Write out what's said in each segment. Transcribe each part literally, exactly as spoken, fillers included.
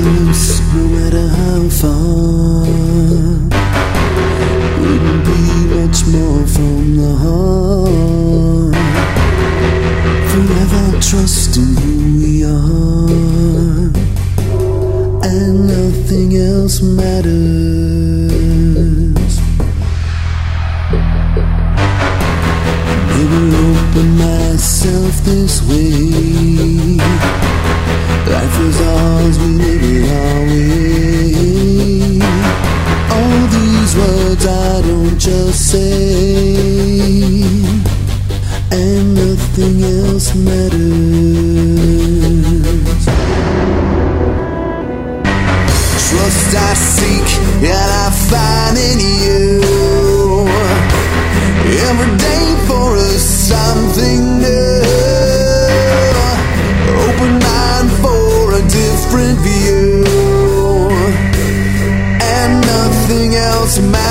close, no matter how far. Wouldn't be much more from the heart. Forever trusting who we are, and nothing else matters. Never open myself this way. Life is ours, we live it our way. All these words I don't just say, and nothing else matters. Trust I seek, and I find in you. Every day for us something new. Open mind for a different view, and nothing else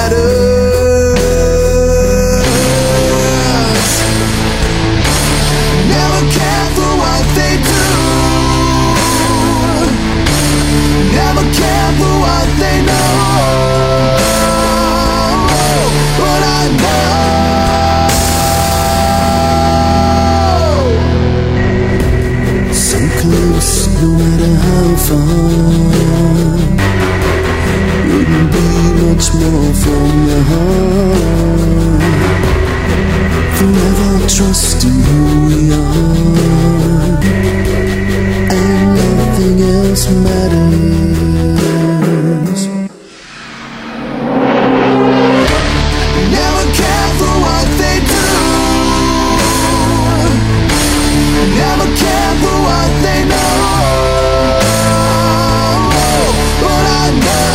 matters. Never care for what they do. Never care for what they know. But I know so close, no matter how far. Wouldn't be much more from the heart. Forever trusting who we are, and nothing else matters. Never care for what they do. Never care for what they know. But I know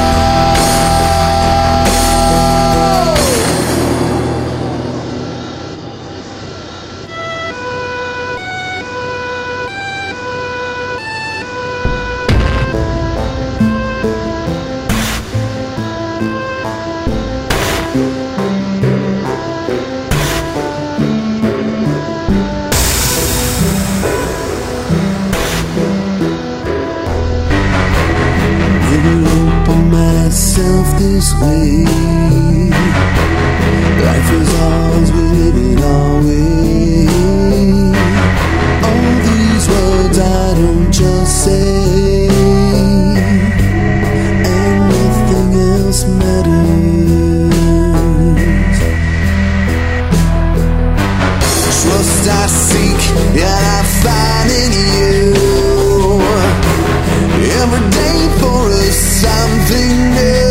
myself this way. Life is ours, we live it our way. All these words I don't just say, and nothing else matters. Trust I seek, and I find in you. Every day for us something new.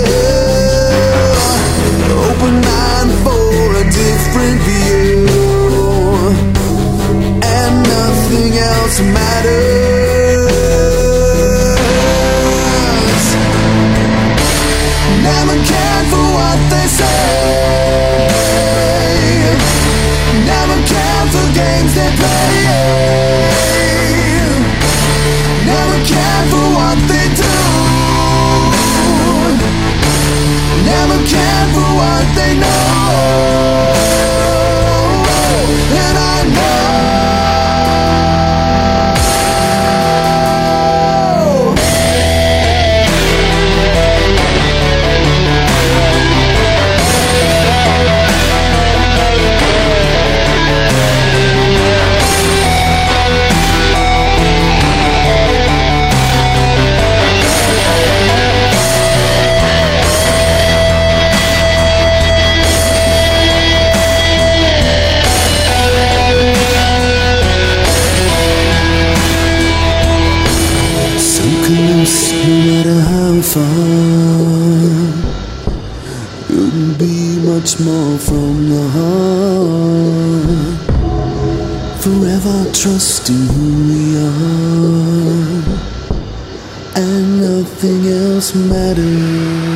Open mind for a different view, and nothing else matters. Never cared for what they say. Never cared for games they play. Never cared for what they do. Never cared for what they know. And I know no matter how far. Couldn't be much more from the heart. Forever trusting who we are, and nothing else matters.